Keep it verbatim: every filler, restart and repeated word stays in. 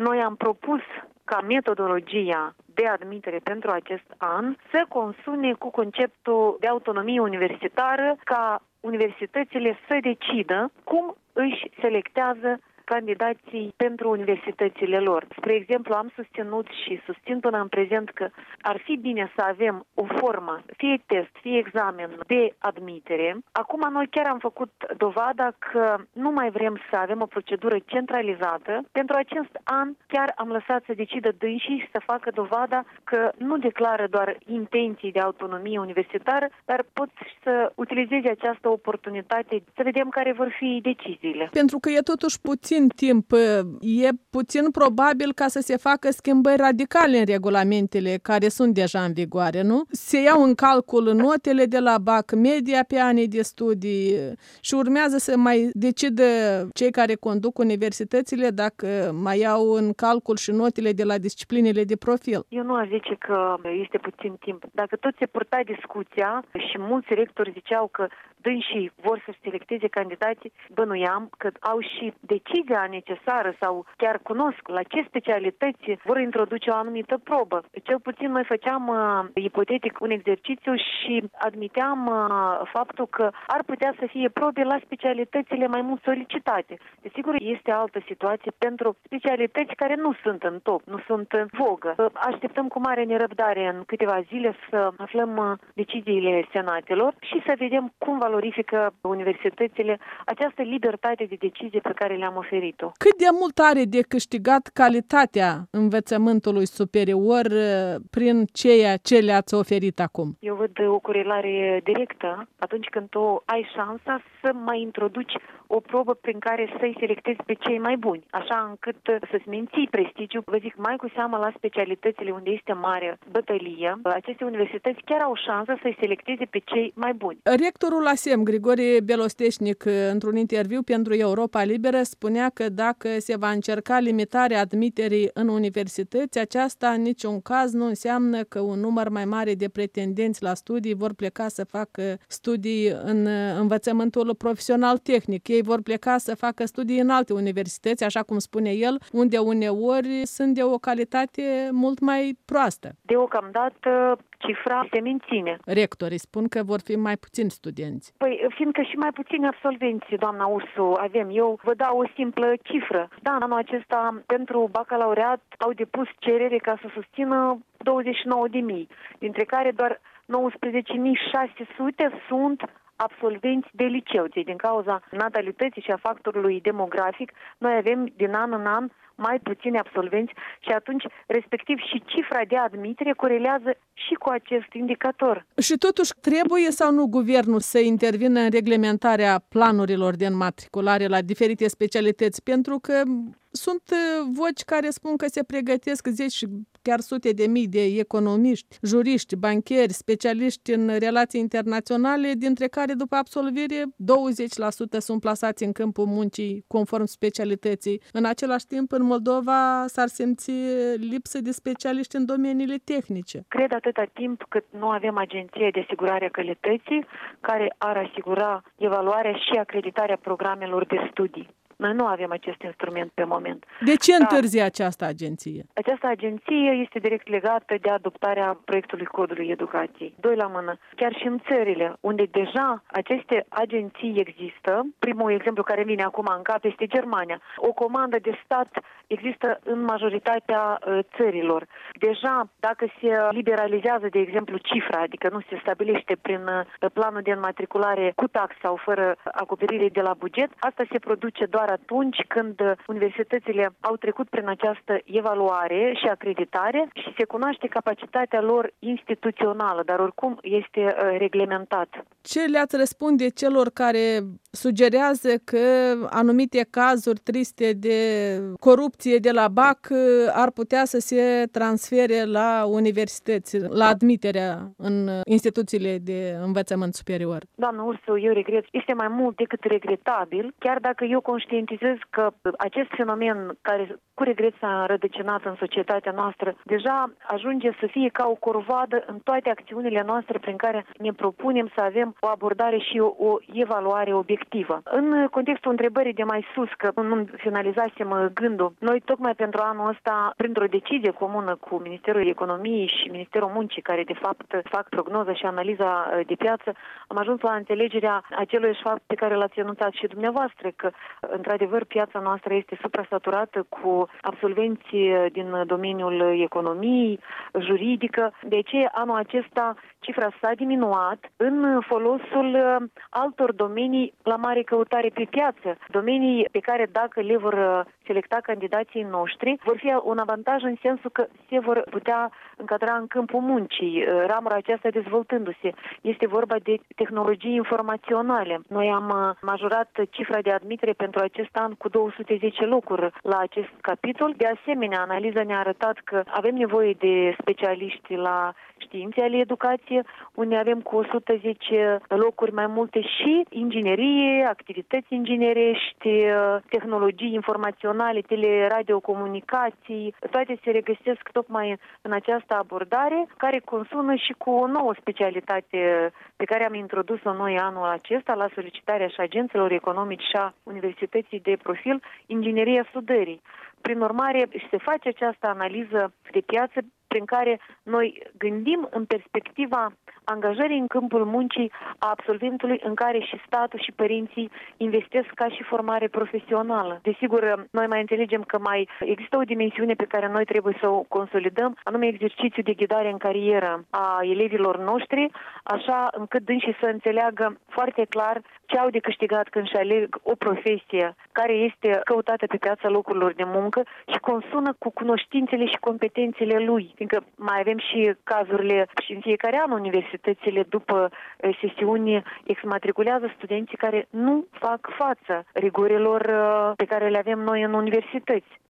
noi am propus ca metodologia de admitere pentru acest an să consune cu conceptul de autonomie universitară, ca universitățile să decidă cum își selectează candidații pentru universitățile lor. Spre exemplu, am susținut și susțin până în prezent că ar fi bine să avem o formă, fie test, fie examen de admitere. Acum noi chiar am făcut dovada că nu mai vrem să avem o procedură centralizată. Pentru acest an chiar am lăsat să decidă dânsii să facă dovada că nu declară doar intenții de autonomie universitară, dar pot să utilizeze această oportunitate să vedem care vor fi deciziile. Pentru că e totuși puțin timp, e puțin probabil ca să se facă schimbări radicale în regulamentele care sunt deja în vigoare, nu? Se iau în calcul notele de la B A C, media pe anii de studii și urmează să mai decidă cei care conduc universitățile dacă mai iau în calcul și notele de la disciplinele de profil. Eu nu aș zice că este puțin timp. Dacă tot se purta discuția și mulți rectori ziceau că dânsii vor să selecteze candidații, bănuiam că au și decizia necesară sau chiar cunosc la ce specialități vor introduce o anumită probă. Cel puțin noi făceam uh, ipotetic un exercițiu și admiteam uh, faptul că ar putea să fie probe la specialitățile mai mult solicitate. Desigur, este altă situație pentru specialități care nu sunt în top, nu sunt în vogă. Uh, așteptăm cu mare nerăbdare în câteva zile să aflăm uh, deciziile senatelor și să vedem cum valorifică universitățile această libertate de decizie pe care le-am oferit-o. Cât de mult are de câștigat calitatea învățământului superior prin ceea ce le-ați oferit acum? Eu văd o corelare directă atunci când tu ai șansa să mai introduci o probă prin care să-i selectezi pe cei mai buni, așa încât să-ți menții prestigiu. Vă zic, mai cu seamă la specialitățile unde este mare bătălie, aceste universități chiar au șansa să-i selecteze pe cei mai buni. Rectorul A S E M, Grigore Belosteșnic, într-un interviu pentru Europa Liberă, spunea că dacă se va încerca limitarea admiterii în universități, aceasta în niciun caz nu înseamnă că un număr mai mare de pretendenți la studii vor pleca să facă studii în învățământul profesional tehnic. Ei vor pleca să facă studii în alte universități, așa cum spune el, unde uneori sunt de o calitate mult mai proastă. Deocamdată cifra se menține. Rectorii spun că vor fi mai puțini studenți. Păi, fiindcă și mai puțini absolvenți, doamna Ursu, avem. Eu vă dau o simplă cifră. Da, anul acesta, pentru bacalaureat, au depus cerere ca să susțină douăzeci și nouă de mii, dintre care doar nouăsprezece mii șase sute sunt absolvenți de liceu. Deci, din cauza natalității și a factorului demografic, noi avem din an în an mai puțini absolvenți și atunci, respectiv, și cifra de admitere corelează și cu acest indicator. Și totuși, trebuie sau nu guvernul să intervină în reglementarea planurilor de înmatriculare la diferite specialități? Pentru că sunt voci care spun că se pregătesc zeci și chiar sute de mii de economiști, juriști, bancheri, specialiști în relații internaționale, dintre care după absolvire douăzeci la sută sunt plasați în câmpul muncii conform specialității. În același timp, în Moldova s-ar simți lipsă de specialiști în domeniile tehnice. Cred atâta timp cât nu avem agenție de asigurare a calității care ar asigura evaluarea și acreditarea programelor de studii. Noi nu avem acest instrument pe moment. De ce întârzie da. această agenție? Această agenție este direct legată de adoptarea proiectului Codului Educației. Doi la mână. Chiar și în țările unde deja aceste agenții există, primul exemplu care vine acum în cap este Germania. O comandă de stat există în majoritatea uh, țărilor. Deja, dacă se liberalizează, de exemplu, cifra, adică nu se stabilește prin uh, planul de înmatriculare cu tax sau fără acoperire de la buget, asta se produce doar atunci când universitățile au trecut prin această evaluare și acreditare și se cunoaște capacitatea lor instituțională, dar oricum este uh, reglementat. Ce le-ați răspunde celor care sugerează că anumite cazuri triste de corupție de la B A C ar putea să se transfere la universități, la admiterea în instituțiile de învățământ superior? Doamnă Ursu, eu regret. Este mai mult decât regretabil, chiar dacă eu conștient conștientizez că acest fenomen care cu regret s-a înrădăcinat în societatea noastră deja ajunge să fie ca o corvoadă în toate acțiunile noastre prin care ne propunem să avem o abordare și o, o evaluare obiectivă. În contextul întrebării de mai sus, că nu finalizasem gândul, noi tocmai pentru anul ăsta, printr-o decizie comună cu Ministerul Economiei și Ministerul Muncii, care de fapt fac prognoza și analiza de piață, am ajuns la înțelegerea acelui fapt pe care l-ați enunțat și dumneavoastră, că într-adevăr piața noastră este suprasaturată cu absolvenți din domeniul economiei, juridică. De aceea anul acesta cifra s-a diminuat în folosul altor domenii la mare căutare pe piață. Domenii pe care dacă le vor selecta candidații noștri, vor fi un avantaj în sensul că se vor putea încadra în câmpul muncii, ramura aceasta dezvoltându-se. Este vorba de tehnologii informaționale. Noi am majorat cifra de admitere pentru acest an cu două sute zece locuri la acest capitol. De asemenea, analiza ne-a arătat că avem nevoie de specialiști la științe ale educației, unde avem cu o sută zece locuri mai multe și inginerie, activități inginerești, tehnologii informaționale, teleradiocomunicații, toate se regăsesc tocmai în această abordare, care consumă și cu o nouă specialitate pe care am introdus-o noi anul acesta la solicitarea și agenților economici și a Universității de Profil, ingineria sudării. Prin urmare, se face această analiză de piață prin care noi gândim în perspectiva angajării în câmpul muncii a absolventului, în care și statul și părinții investesc ca și formare profesională. Desigur, noi mai înțelegem că mai există o dimensiune pe care noi trebuie să o consolidăm, anume exercițiul de ghidare în carieră a elevilor noștri, așa încât dânsii să înțeleagă foarte clar ce au de câștigat când își aleg o profesie care este căutată pe piața locurilor de muncă și consumă cu cunoștințele și competențele lui. Fiindcă mai avem și cazurile și în fiecare an universitățile după sesiuni exmatriculează studenții care nu fac față rigorilor pe care le avem noi în universități.